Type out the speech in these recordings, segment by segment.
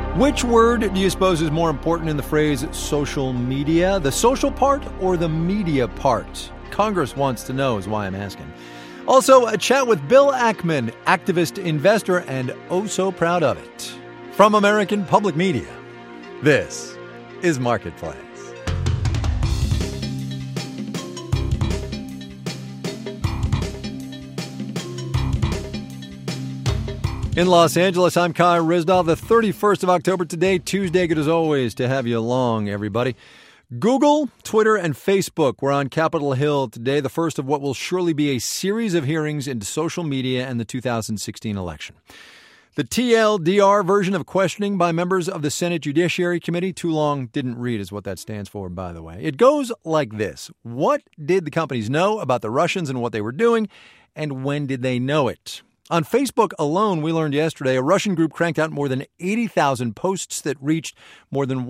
Which word do you suppose is more important in the phrase social media? The social part or the media part? Congress wants to know is why I'm asking. Also, a chat with Bill Ackman, activist, investor, and oh so proud of it. From American Public Media, this is Marketplace. In Los Angeles, I'm Kai Ryssdal, the 31st of October today, Tuesday. Good as always to have you along, everybody. Google, Twitter, and Facebook were on Capitol Hill today, the first of what will surely be a series of hearings into social media and the 2016 election. The TLDR version of questioning by members of the Senate Judiciary Committee, too long didn't read is what that stands for, by the way. It goes like this. What did the companies know about the Russians and what they were doing, and when did they know it? On Facebook alone, we learned yesterday, a Russian group cranked out more than 80,000 posts that reached more than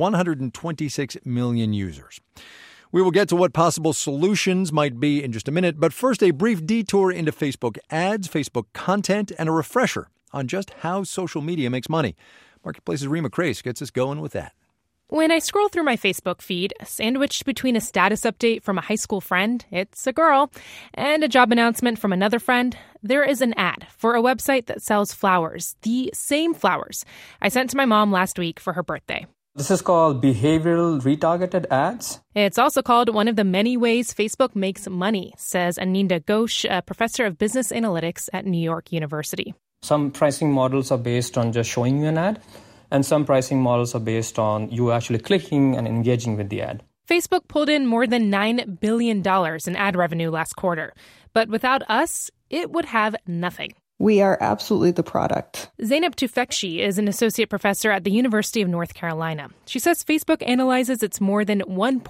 126 million users. We will get to what possible solutions might be in just a minute, but first a brief detour into Facebook ads, Facebook content, and a refresher on just how social media makes money. Marketplace's Rima Crace gets us going with that. When I scroll through my Facebook feed, sandwiched between a status update from a high school friend, it's a girl, and a job announcement from another friend, there is an ad for a website that sells flowers, the same flowers I sent to my mom last week for her birthday. This is called behavioral retargeted ads. It's also called one of the many ways Facebook makes money, says Aninda Ghosh, a professor of business analytics at New York University. Some pricing models are based on just showing you an ad, and some pricing models are based on you actually clicking and engaging with the ad. Facebook pulled in more than $9 billion in ad revenue last quarter. But without us, it would have nothing. We are absolutely the product. Zeynep Tufekci is an associate professor at the University of North Carolina. She says Facebook analyzes its more than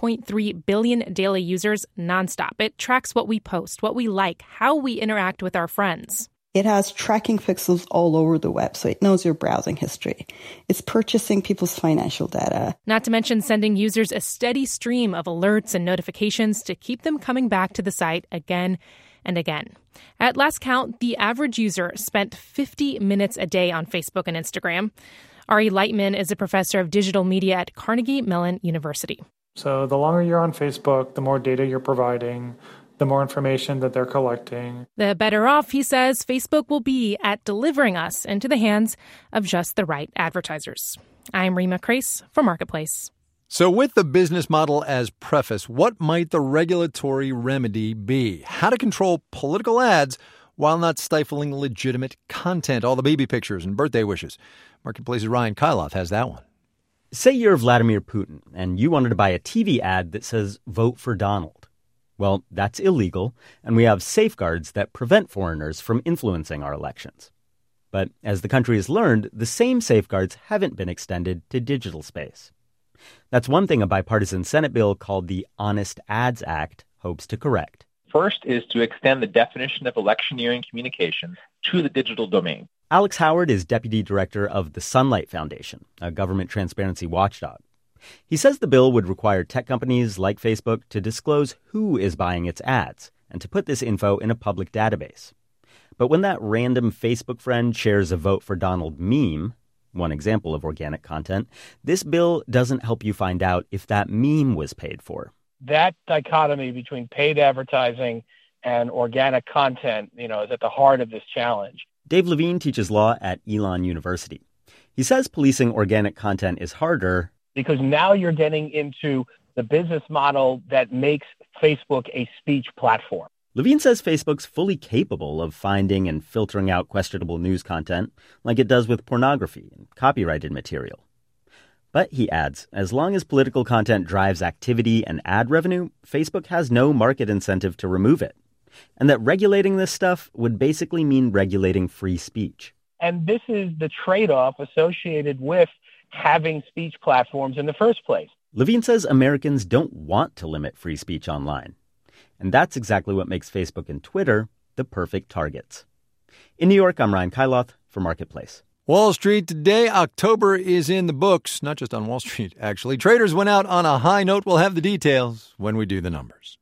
1.3 billion daily users nonstop. It tracks what we post, what we like, how we interact with our friends. It has tracking pixels all over the web, so it knows your browsing history. It's purchasing people's financial data. Not to mention sending users a steady stream of alerts and notifications to keep them coming back to the site again and again. At last count, the average user spent 50 minutes a day on Facebook and Instagram. Ari Lightman is a professor of digital media at Carnegie Mellon University. So the longer you're on Facebook, the more data you're providing, the more information that they're collecting. The better off, he says, Facebook will be at delivering us into the hands of just the right advertisers. I'm Rima Crace for Marketplace. So with the business model as preface, what might the regulatory remedy be? How to control political ads while not stifling legitimate content, all the baby pictures and birthday wishes. Marketplace's Ryan Kailath has that one. Say you're Vladimir Putin and you wanted to buy a TV ad that says, "Vote for Donald." Well, that's illegal, and we have safeguards that prevent foreigners from influencing our elections. But as the country has learned, the same safeguards haven't been extended to digital space. That's one thing a bipartisan Senate bill called the Honest Ads Act hopes to correct. First is to extend the definition of electioneering communications to the digital domain. Alex Howard is deputy director of the Sunlight Foundation, a government transparency watchdog. He says the bill would require tech companies like Facebook to disclose who is buying its ads and to put this info in a public database. But when that random Facebook friend shares a Vote for Donald meme, one example of organic content, this bill doesn't help you find out if that meme was paid for. That dichotomy between paid advertising and organic content, is at the heart of this challenge. Dave Levine teaches law at Elon University. He says policing organic content is harder because now you're getting into the business model that makes Facebook a speech platform. Levine says Facebook's fully capable of finding and filtering out questionable news content, like it does with pornography and copyrighted material. But, he adds, as long as political content drives activity and ad revenue, Facebook has no market incentive to remove it. And that regulating this stuff would basically mean regulating free speech. And this is the trade-off associated with having speech platforms in the first place. Levine says Americans don't want to limit free speech online. And that's exactly what makes Facebook and Twitter the perfect targets. In New York, I'm Ryan Kailath for Marketplace. Wall Street today. October is in the books, not just on Wall Street, actually. Traders went out on a high note. We'll have the details when we do the numbers.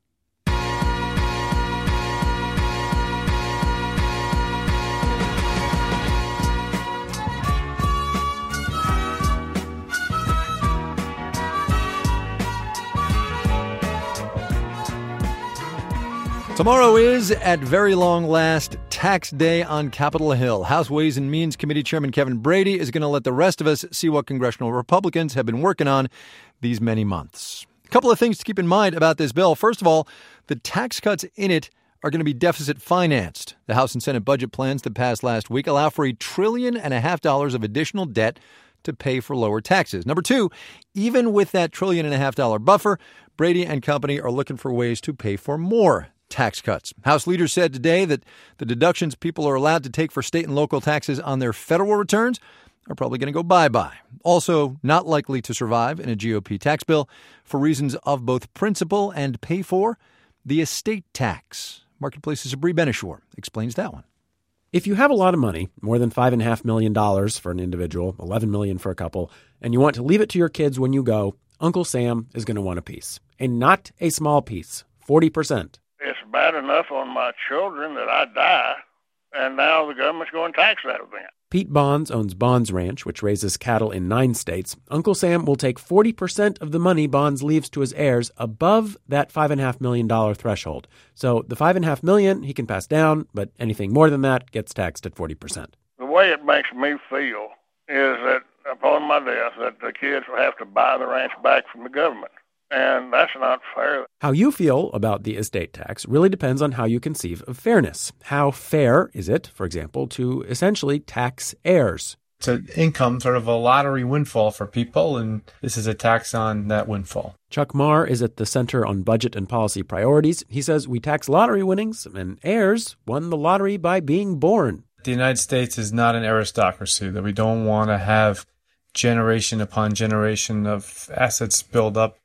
Tomorrow is, at very long last, tax day on Capitol Hill. House Ways and Means Committee Chairman Kevin Brady is going to let the rest of us see what congressional Republicans have been working on these many months. A couple of things to keep in mind about this bill. First of all, the tax cuts in it are going to be deficit financed. The House and Senate budget plans that passed last week allow for $1.5 trillion of additional debt to pay for lower taxes. Number two, even with that $1.5 trillion buffer, Brady and company are looking for ways to pay for more tax cuts. House leaders said today that the deductions people are allowed to take for state and local taxes on their federal returns are probably going to go bye-bye. Also, not likely to survive in a GOP tax bill for reasons of both principle and pay for, the estate tax. Marketplace's Sabri Benishore explains that one. If you have a lot of money, more than $5.5 million for an individual, $11 million for a couple, and you want to leave it to your kids when you go, Uncle Sam is going to want a piece. And not a small piece, 40%. It's bad enough on my children that I die, and now the government's going to tax that event. Pete Bonds owns Bonds Ranch, which raises cattle in 9 states. Uncle Sam will take 40% of the money Bonds leaves to his heirs above that $5.5 million threshold. So the $5.5 million he can pass down, but anything more than that gets taxed at 40%. The way it makes me feel is that upon my death, that the kids will have to buy the ranch back from the government. And that's not fair. How you feel about the estate tax really depends on how you conceive of fairness. How fair is it, for example, to essentially tax heirs? It's an income, sort of a lottery windfall for people, and this is a tax on that windfall. Chuck Marr is at the Center on Budget and Policy Priorities. He says we tax lottery winnings, and heirs won the lottery by being born. The United States is not an aristocracy, that we don't want to have generation upon generation of assets build up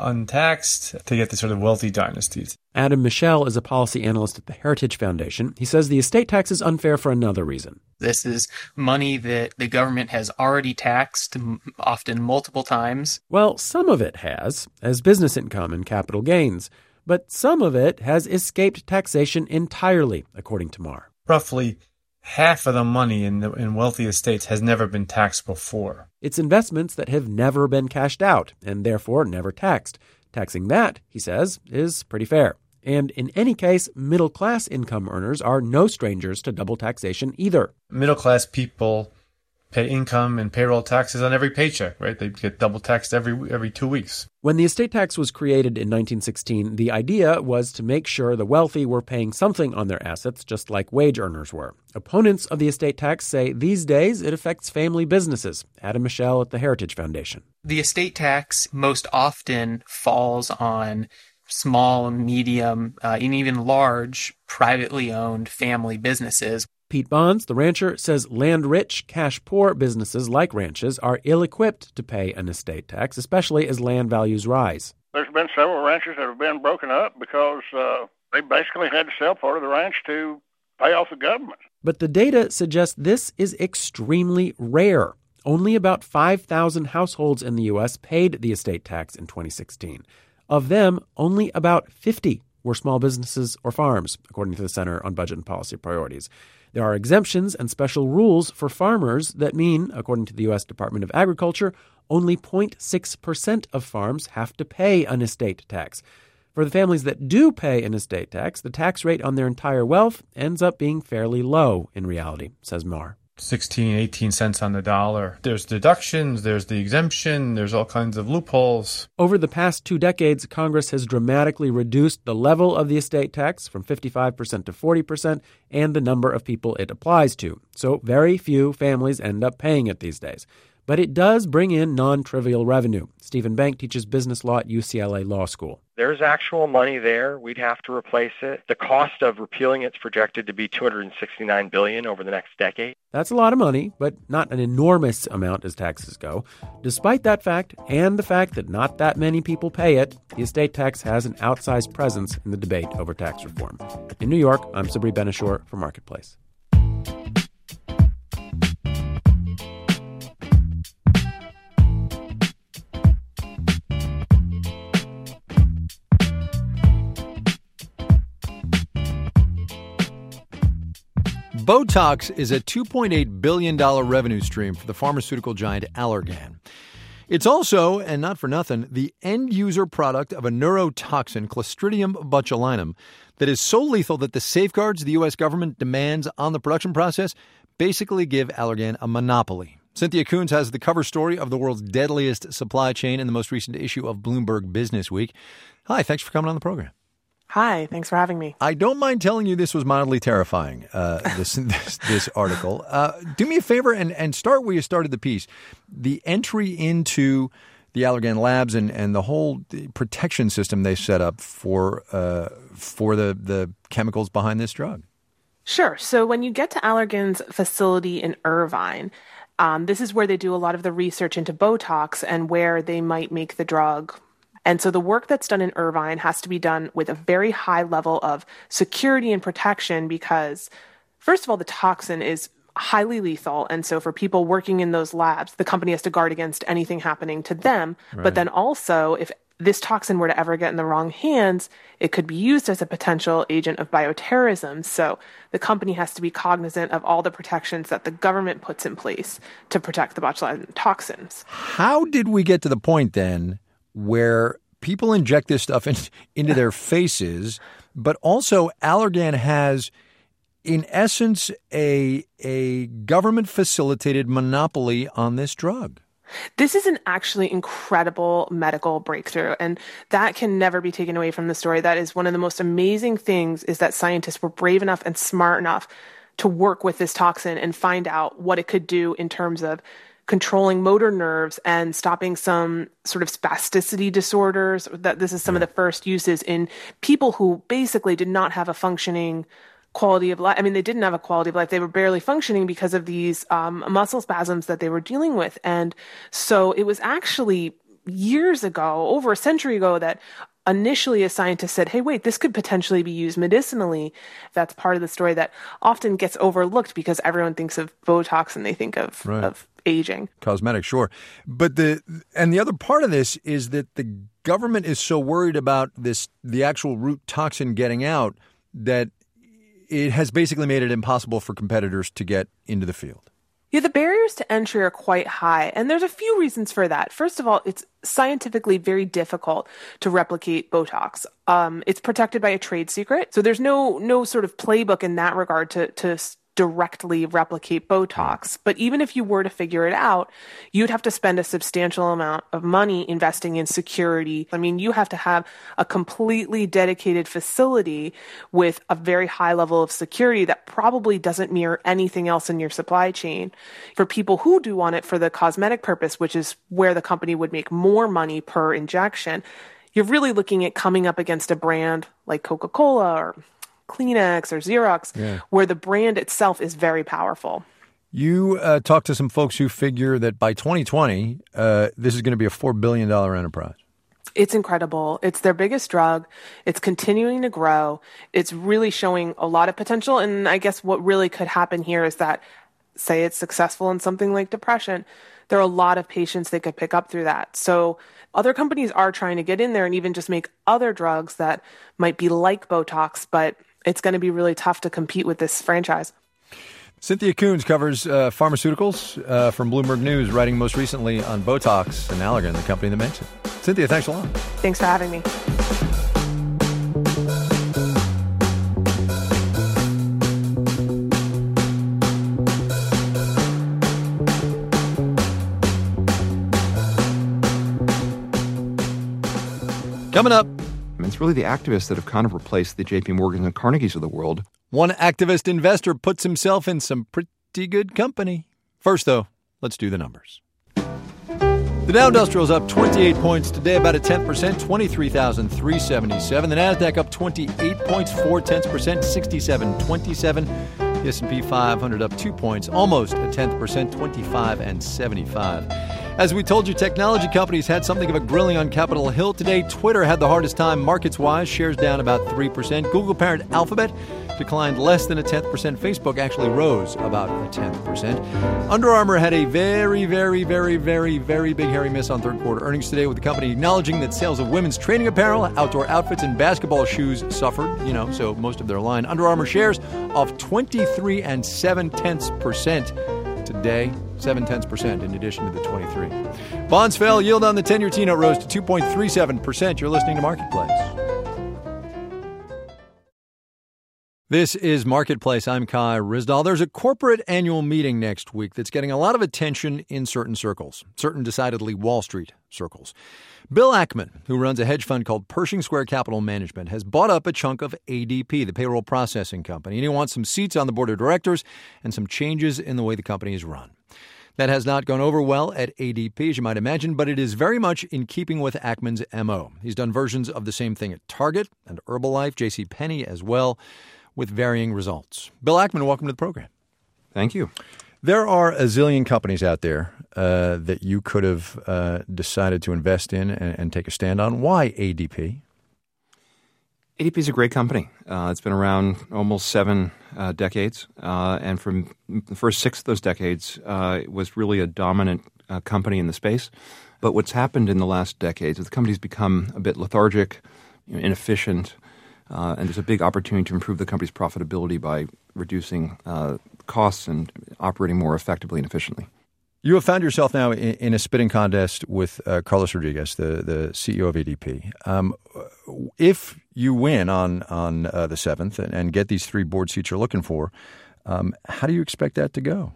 untaxed to get the sort of wealthy dynasties. Adam Michel is a policy analyst at the Heritage Foundation. He says the estate tax is unfair for another reason. This is money that the government has already taxed, often multiple times. Well, some of it has, as business income and capital gains. But some of it has escaped taxation entirely, according to Marr. Roughly half of the money in wealthy estates has never been taxed before. It's investments that have never been cashed out and therefore never taxed. Taxing that, he says, is pretty fair. And in any case, middle-class income earners are no strangers to double taxation either. Middle-class people pay income and payroll taxes on every paycheck, right? They get double taxed every 2 weeks. When the estate tax was created in 1916, the idea was to make sure the wealthy were paying something on their assets, just like wage earners were. Opponents of the estate tax say these days it affects family businesses. Adam Michel at the Heritage Foundation. The estate tax most often falls on small, medium, and even large privately owned family businesses. Pete Bonds, the rancher, says land-rich, cash-poor businesses like ranches are ill-equipped to pay an estate tax, especially as land values rise. There's been several ranches that have been broken up because they basically had to sell part of the ranch to pay off the government. But the data suggests this is extremely rare. Only about 5,000 households in the U.S. paid the estate tax in 2016. Of them, only about 50 were small businesses or farms, according to the Center on Budget and Policy Priorities. There are exemptions and special rules for farmers that mean, according to the U.S. Department of Agriculture, only 0.6% of farms have to pay an estate tax. For the families that do pay an estate tax, the tax rate on their entire wealth ends up being fairly low in reality, says Marr. 16, 18 cents on the dollar. There's deductions, there's the exemption, there's all kinds of loopholes. Over the past 2 decades, Congress has dramatically reduced the level of the estate tax from 55% to 40% and the number of people it applies to. So very few families end up paying it these days. But it does bring in non-trivial revenue. Stephen Bank teaches business law at UCLA Law School. There's actual money there. We'd have to replace it. The cost of repealing it's projected to be $269 billion over the next decade. That's a lot of money, but not an enormous amount as taxes go. Despite that fact, and the fact that not that many people pay it, the estate tax has an outsized presence in the debate over tax reform. In New York, I'm Sabri Benishore for Marketplace. Botox is a $2.8 billion revenue stream for the pharmaceutical giant Allergan. It's also, and not for nothing, the end-user product of a neurotoxin, Clostridium botulinum, that is so lethal that the safeguards the U.S. government demands on the production process basically give Allergan a monopoly. Cynthia Koons has the cover story of the world's deadliest supply chain in the most recent issue of Bloomberg Business Week. Hi, thanks for coming on the program. Hi, thanks for having me. I don't mind telling you this was mildly terrifying, this article. Do me a favor and start where you started the piece. The entry into the Allergan labs and the whole protection system they set up for the chemicals behind this drug. Sure. So when you get to Allergan's facility in Irvine, this is where they do a lot of the research into Botox and where they might make the drug. And so the work that's done in Irvine has to be done with a very high level of security and protection because, first of all, the toxin is highly lethal. And so for people working in those labs, the company has to guard against anything happening to them. Right. But then also, if this toxin were to ever get in the wrong hands, it could be used as a potential agent of bioterrorism. So the company has to be cognizant of all the protections that the government puts in place to protect the botulinum toxins. How did we get to the point then where people inject this stuff into their faces, but also Allergan has, in essence, a government-facilitated monopoly on this drug? This is an actually incredible medical breakthrough, and that can never be taken away from the story. That is one of the most amazing things, is that scientists were brave enough and smart enough to work with this toxin and find out what it could do in terms of controlling motor nerves and stopping some sort of spasticity disorders. That this is some of the first uses in people who basically did not have a functioning quality of life. I mean, they didn't have a quality of life. They were barely functioning because of these muscle spasms that they were dealing with. And so it was actually years ago, over a century ago, that initially a scientist said, hey, wait, this could potentially be used medicinally. That's part of the story that often gets overlooked because everyone thinks of Botox and they think of aging. Cosmetic, sure. But the other part of this is that the government is so worried about the actual root toxin getting out, that it has basically made it impossible for competitors to get into the field. Yeah, the barriers to entry are quite high, and there's a few reasons for that. First of all, it's scientifically very difficult to replicate Botox. It's protected by a trade secret, so there's no sort of playbook in that regard to directly replicate Botox. But even if you were to figure it out, you'd have to spend a substantial amount of money investing in security. I mean, you have to have a completely dedicated facility with a very high level of security that probably doesn't mirror anything else in your supply chain. For people who do want it for the cosmetic purpose, which is where the company would make more money per injection, you're really looking at coming up against a brand like Coca-Cola or Kleenex or Xerox, where the brand itself is very powerful. You talked to some folks who figure that by 2020, this is going to be a $4 billion enterprise. It's incredible. It's their biggest drug. It's continuing to grow. It's really showing a lot of potential. And I guess what really could happen here is that, say it's successful in something like depression, there are a lot of patients they could pick up through that. So other companies are trying to get in there and even just make other drugs that might be like Botox, but it's going to be really tough to compete with this franchise. Cynthia Koons covers pharmaceuticals from Bloomberg News, writing most recently on Botox and Allergan, the company that makes it. Cynthia, thanks a lot. Thanks for having me. Coming up. It's really the activists that have kind of replaced the JP Morgans and Carnegies of the world. One activist investor puts himself in some pretty good company. First, though, let's do the numbers. The Dow Industrial is up 28 points today, about a 10%, 23,377. The Nasdaq up 28 points, 0.4%, 67.27. The S&P 500 up 2 points, almost a 10%, 25.75. As we told you, technology companies had something of a grilling on Capitol Hill today. Twitter had the hardest time markets-wise, shares down about 3%. Google parent Alphabet declined less than a 10%. Facebook actually rose about a 10%. Under Armour had a very, very, very, very, very big hairy miss on third quarter earnings today, with the company acknowledging that sales of women's training apparel, outdoor outfits, and basketball shoes suffered, so most of their line. Under Armour shares off 23 7/10% today. 0.7% in addition to the 23. Bonds fell. Yield on the 10-year T-note rose to 2.37%. You're listening to Marketplace. This is Marketplace. I'm Kai Ryssdal. There's a corporate annual meeting next week that's getting a lot of attention in certain circles, certain decidedly Wall Street circles. Bill Ackman, who runs a hedge fund called Pershing Square Capital Management, has bought up a chunk of ADP, the payroll processing company, and he wants some seats on the board of directors and some changes in the way the company is run. That has not gone over well at ADP, as you might imagine, but it is very much in keeping with Ackman's MO. He's done versions of the same thing at Target and Herbalife, JCPenney as well, with varying results. Bill Ackman, welcome to the program. Thank you. There are a zillion companies out there that you could have decided to invest in and take a stand on. Why ADP? ADP is a great company. It's been around almost 7 decades, and from the first 6 of those decades, it was really a dominant company in the space. But what's happened in the last decades is the company's become a bit lethargic, inefficient, and there's a big opportunity to improve the company's profitability by reducing costs and operating more effectively and efficiently. You have found yourself now in a spitting contest with Carlos Rodriguez, the CEO of ADP. If you win on the 7th and get these 3 board seats you're looking for, how do you expect that to go?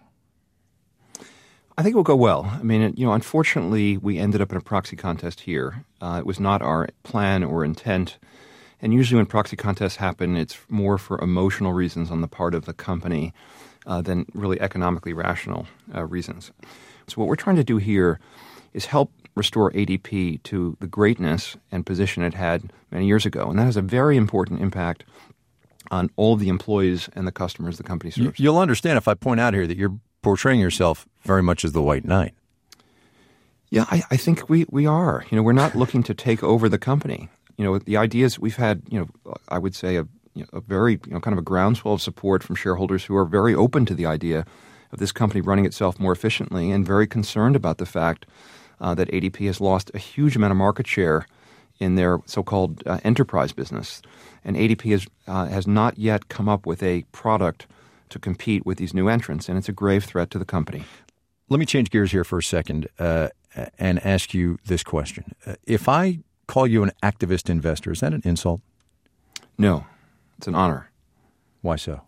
I think it will go well. I mean, unfortunately, we ended up in a proxy contest here. It was not our plan or intent. And usually when proxy contests happen, it's more for emotional reasons on the part of the company than really economically rational reasons. So what we're trying to do here is help restore ADP to the greatness and position it had many years ago. And that has a very important impact on all of the employees and the customers the company serves. You'll understand if I point out here that you're portraying yourself very much as the white knight. Yeah, I think we are. We're not looking to take over the company. The ideas we've had, I would say a very, kind of a groundswell of support from shareholders who are very open to the idea of this company running itself more efficiently and very concerned about the fact that ADP has lost a huge amount of market share in their so-called enterprise business. And ADP has not yet come up with a product to compete with these new entrants, and it's a grave threat to the company. Let me change gears here for a second and ask you this question. If I call you an activist investor, is that an insult? No, it's an honor. Why so?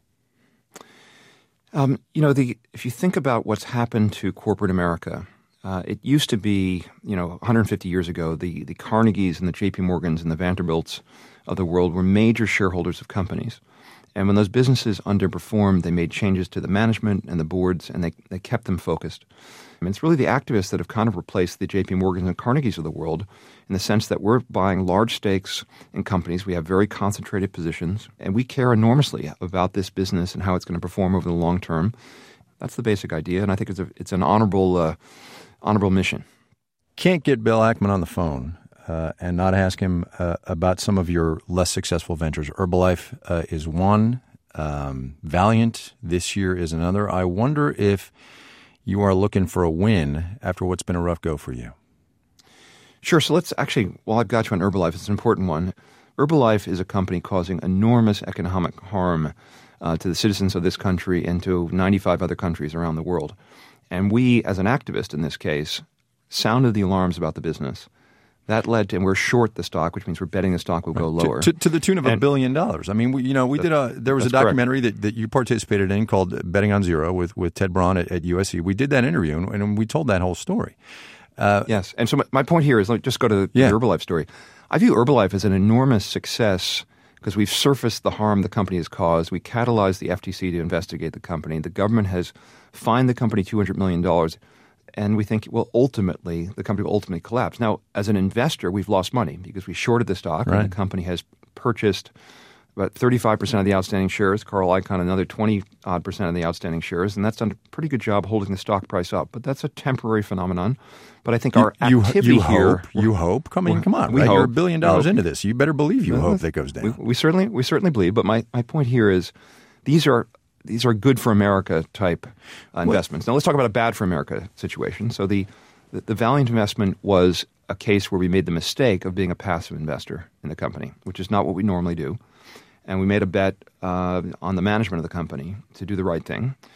If you think about what's happened to corporate America, it used to be, 150 years ago, the Carnegies and the J.P. Morgans and the Vanderbilts of the world were major shareholders of companies. And when those businesses underperformed, they made changes to the management and the boards, and they kept them focused. I mean, it's really the activists that have kind of replaced the J.P. Morgans and Carnegies of the world in the sense that we're buying large stakes in companies. We have very concentrated positions, and we care enormously about this business and how it's going to perform over the long term. That's the basic idea, and I think it's an honorable mission. Can't get Bill Ackman on the phone and not ask him about some of your less successful ventures. Herbalife is one. Valiant this year is another. I wonder if you are looking for a win after what's been a rough go for you. Sure. So let's actually, while I've got you on Herbalife, it's an important one. Herbalife is a company causing enormous economic harm to the citizens of this country and to 95 other countries around the world. And we, as an activist in this case, sounded the alarms about the business. That led to, and we're short the stock, which means we're betting the stock will go lower. To the tune of $1 billion. I mean, there was a documentary that you participated in called Betting on Zero with Ted Braun at USC. We did that interview, and we told that whole story. Yes. And so my point here is, let me just go to the Herbalife story. I view Herbalife as an enormous success because we've surfaced the harm the company has caused. We catalyzed the FTC to investigate the company. The government has fined the company $200 million. And we think, the company will ultimately collapse. Now, as an investor, we've lost money because we shorted the stock, and the company has purchased about 35% of the outstanding shares. Carl Icahn, another 20-odd% of the outstanding shares, and that's done a pretty good job holding the stock price up. But that's a temporary phenomenon. But I think our activity here... You hope? Come on, right? You're $1 billion into this. You better believe you hope that goes down. We certainly believe. But my point here is these are good for America type investments. Now let's talk about a bad for America situation. So the Valiant investment was a case where we made the mistake of being a passive investor in the company, which is not what we normally do. And we made a bet on the management of the company to do the right thing.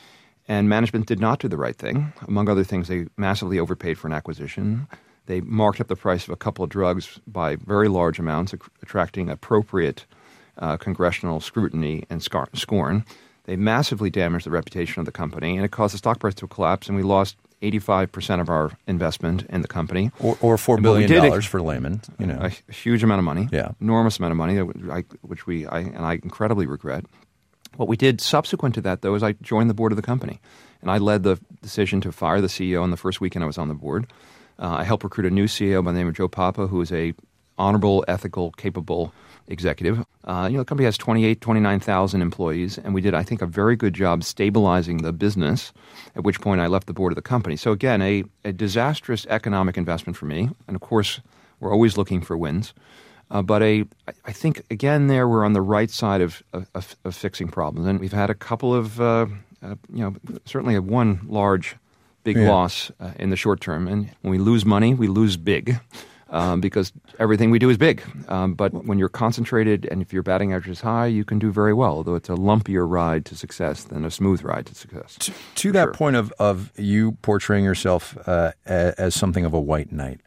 And management did not do the right thing. Among other things, they massively overpaid for an acquisition. They marked up the price of a couple of drugs by very large amounts, attracting appropriate congressional scrutiny and scorn. They massively damaged the reputation of the company, and it caused the stock price to collapse, and we lost 85% of our investment in the company. Or $4 billion for laymen. A huge amount of money. Yeah. Enormous amount of money, which I incredibly regret. What we did subsequent to that, though, is I joined the board of the company. And I led the decision to fire the CEO on the first weekend I was on the board. I helped recruit a new CEO by the name of Joe Papa, who is a honorable, ethical, capable executive. The company has 29,000 employees, and we did, I think, a very good job stabilizing the business, at which point I left the board of the company. So again, a disastrous economic investment for me. And of course, we're always looking for wins. But I think, again, there we're on the right side of fixing problems. And we've had a couple of, certainly one large, big loss in the short term. And when we lose money, we lose big. Because everything we do is big. But when you're concentrated and if your batting average is high, you can do very well, although it's a lumpier ride to success than a smooth ride to success. To that point of you portraying yourself as something of a white knight,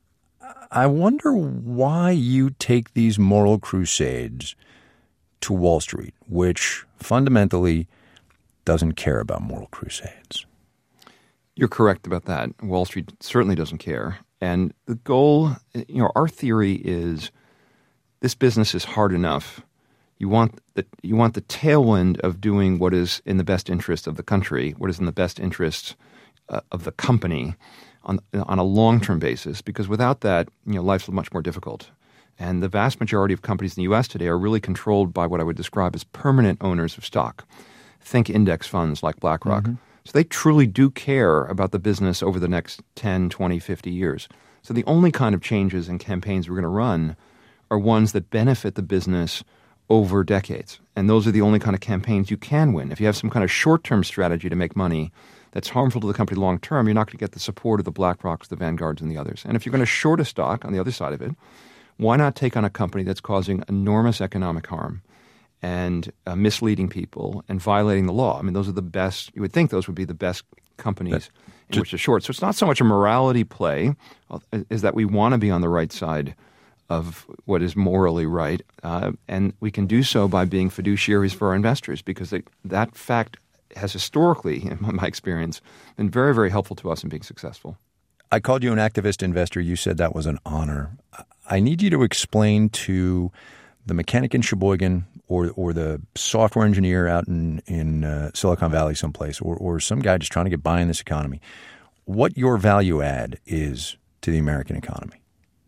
I wonder why you take these moral crusades to Wall Street, which fundamentally doesn't care about moral crusades. You're correct about that. Wall Street certainly doesn't care. And the goal, our theory is this business is hard enough. You want the tailwind of doing what is in the best interest of the country, what is in the best interest of the company on a long-term basis, because without that, life's much more difficult. And the vast majority of companies in the U.S. today are really controlled by what I would describe as permanent owners of stock. Think index funds like BlackRock. Mm-hmm. So they truly do care about the business over the next 10, 20, 50 years. So the only kind of changes and campaigns we're going to run are ones that benefit the business over decades. And those are the only kind of campaigns you can win. If you have some kind of short-term strategy to make money that's harmful to the company long-term, you're not going to get the support of the BlackRocks, the Vanguards, and the others. And if you're going to short a stock on the other side of it, why not take on a company that's causing enormous economic harm and misleading people and violating the law? I mean, those are the best. You would think those would be the best companies in which to short. So it's not so much a morality play, is that we want to be on the right side of what is morally right, and we can do so by being fiduciaries for our investors, because that fact has historically, in my experience, been very, very helpful to us in being successful. I called you an activist investor. You said that was an honor. I need you to explain to the mechanic in Sheboygan or the software engineer out in Silicon Valley someplace or some guy just trying to get by in this economy, what your value add is to the American economy.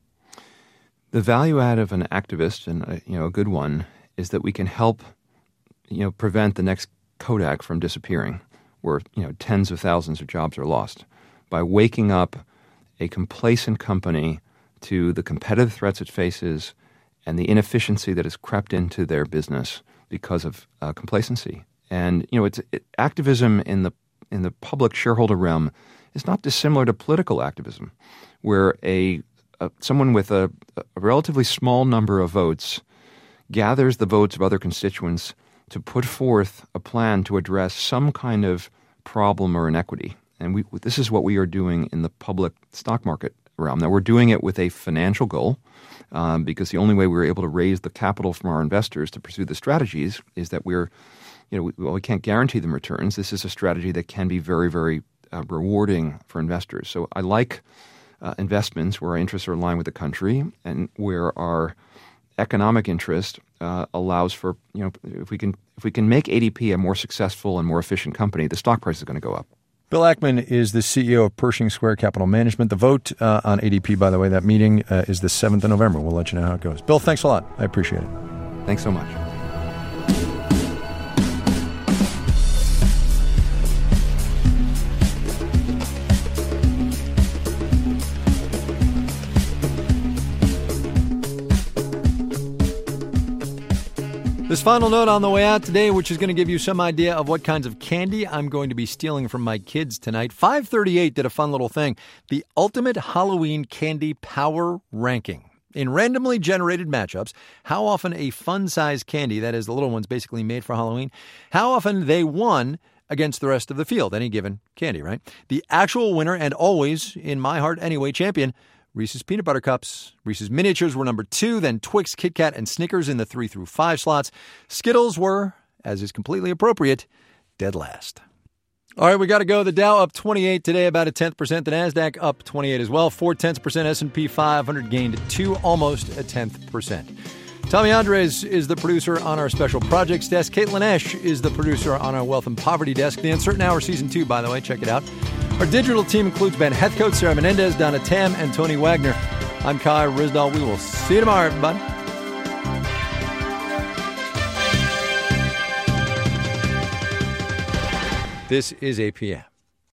The value add of an activist, and a good one, is that we can help prevent the next Kodak from disappearing, where tens of thousands of jobs are lost, by waking up a complacent company to the competitive threats it faces and the inefficiency that has crept into their business because of complacency. And activism in the public shareholder realm is not dissimilar to political activism, where someone with a relatively small number of votes gathers the votes of other constituents to put forth a plan to address some kind of problem or inequity. And this is what we are doing in the public stock market realm. Now, we're doing it with a financial goal, because the only way we're able to raise the capital from our investors to pursue the strategies is that we can't guarantee them returns. This is a strategy that can be very, very rewarding for investors. So I like investments where our interests are aligned with the country and where our economic interest allows for, if we can make ADP a more successful and more efficient company, the stock price is going to go up. Bill Ackman is the CEO of Pershing Square Capital Management. The vote on ADP, by the way, that meeting is the 7th of November. We'll let you know how it goes. Bill, thanks a lot. I appreciate it. Thanks so much. This final note on the way out today, which is going to give you some idea of what kinds of candy I'm going to be stealing from my kids tonight. 538 did a fun little thing. The Ultimate Halloween Candy Power Ranking. In randomly generated matchups, how often a fun-sized candy, that is the little ones basically made for Halloween, how often they won against the rest of the field, any given candy, right? The actual winner, and always, in my heart anyway, champion, Reese's Peanut Butter Cups. Reese's Miniatures were number 2, then Twix, Kit Kat, and Snickers in the 3 through 5 slots. Skittles were, as is completely appropriate, dead last. All right, we got to go. The Dow up 28 today, about 0.1%. The NASDAQ up 28 as well, 0.4%. S&P 500 gained 2, almost 0.1%. Tommy Andres is the producer on our special projects desk. Caitlin Esch is the producer on our wealth and poverty desk. The Uncertain Hour Season 2, by the way, check it out. Our digital team includes Ben Heathcote, Sarah Menendez, Donna Tam, and Tony Wagner. I'm Kai Ryssdal. We will see you tomorrow, everybody. This is APM.